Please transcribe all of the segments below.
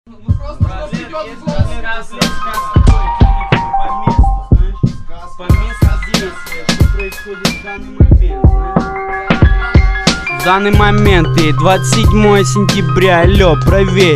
Ну просто что идет в голову. По месту действия, что происходит в данный момент, знаешь? В данный момент, 27 сентября, алло, проверь,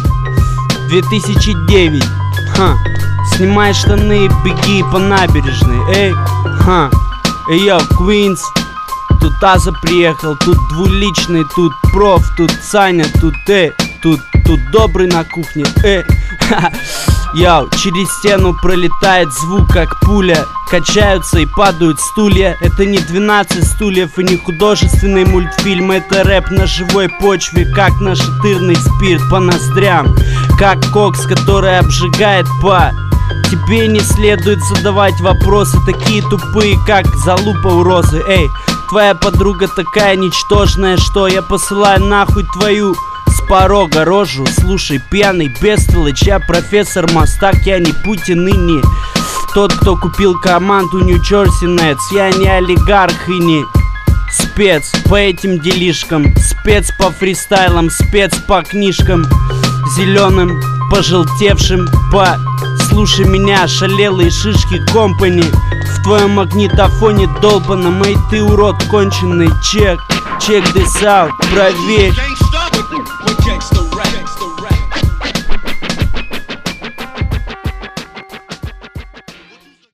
2009, снимай штаны, беги по набережной, йо, Квинс, тут Аза приехал, тут двуличный, тут проф, тут Саня, тут тут добрый на кухне, Йоу, через стену пролетает звук, как пуля. Качаются и падают стулья. Это не 12 стульев и не художественный мультфильм. Это рэп на живой почве, как нашатырный спирт по ноздрям. Как кокс, который обжигает по... Тебе не следует задавать вопросы, такие тупые, как залупа у розы. Твоя подруга такая ничтожная, что я посылаю нахуй твою... С порога рожу, слушай, пьяный бестолочь, я профессор Мастак, я не Путин и не тот, кто купил команду Нью-Джерси Нетс. Я не олигарх и не спец по этим делишкам, спец по фристайлам, спец по книжкам зеленым, пожелтевшим, по... Слушай меня, шалелые шишки компани, в твоем магнитофоне долбаном, ты урод конченый, check this out, проверь.